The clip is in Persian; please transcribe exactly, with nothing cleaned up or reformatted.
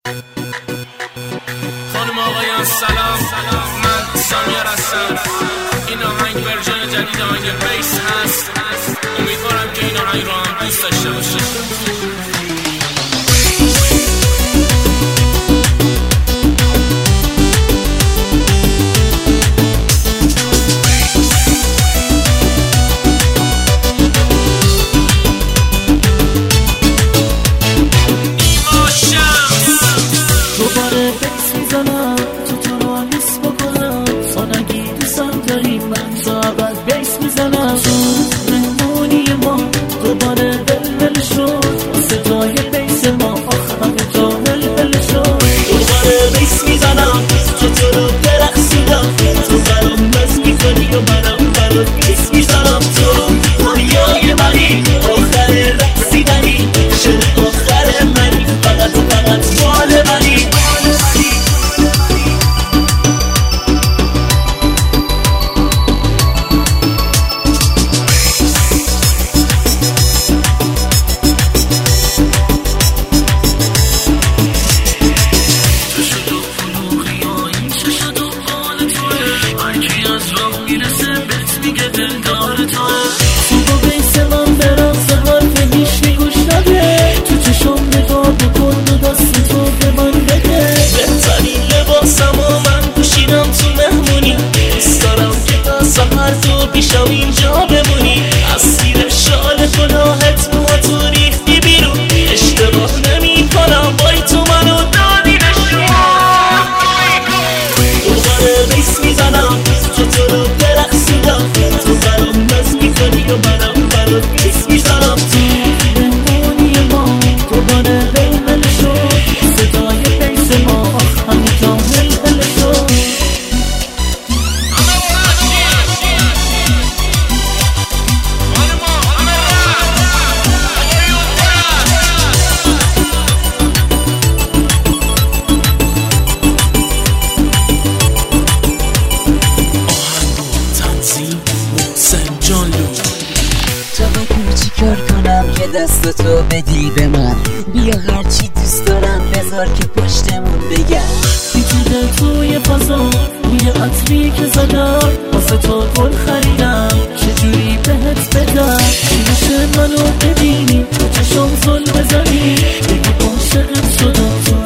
خانم آقایان سلام، من سامیار هستم. این آهنگ ورژن جدید آهنگ بیس هست. امیدوارم که این آهنگ رو هم دوست داشته باشید. بیشم اینجا بمونی اسیر شال کلاهت ما تو ریختی بیرون اشتباه نمی کنم بای تو منو دادی نشون دوباره بیس میزنم تو تو رو برقصیدم تو برام نز میکنی و منم برات بیس میزنم تو مهمونی ما دوباره بلبل شد صدای بیس ما همه جا هلهله شد چیکار کنم که دستتو بدی به من بیا هرچی دوست دارم بذار که پشتمون بگم پیچیده توی فضا روی عطری که زدم واسه تو گل خریدم چجوری بهت بدم چی میشه منو ببینی تو چشم زل بزنی بگی عاشقت شدم تو